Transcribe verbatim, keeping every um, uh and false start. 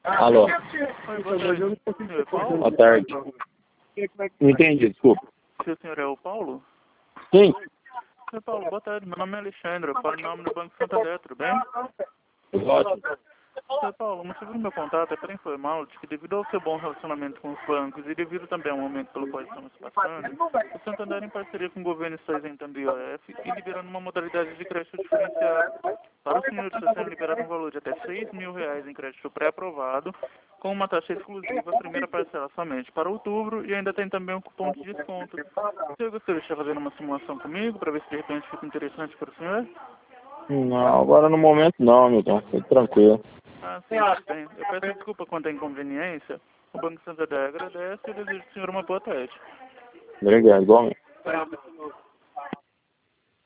Alô. Oi, boa tarde. O senhor é Paulo? Boa tarde. Não entendi, desculpa. O senhor é o Paulo? Sim. Senhor Paulo, boa tarde. Meu nome é Alexandre. Eu falo em nome do Banco Santander, tudo bem? Ótimo. Senhor Paulo, o motivo do meu contato é para informar de que devido ao seu bom relacionamento com os bancos e devido também ao momento pelo qual estamos passando, o Santander, em parceria com o governo, está isentando o I O F e liberando uma modalidade de crédito diferenciado. Para o senhor, está sendo liberado um valor de até seis mil reais em crédito pré-aprovado, com uma taxa exclusiva, a primeira parcela somente para outubro, e ainda tem também um cupom de desconto. O senhor gostaria de estar fazendo uma simulação comigo, para ver se de repente fica interessante para o senhor? Não, agora no momento não, Milton. Fique tranquilo. Ah, sim, tudo bem. Eu peço desculpa quanto à inconveniência. O Banco Santander agradece e eu desejo ao senhor uma boa tarde. Obrigado, igualmente.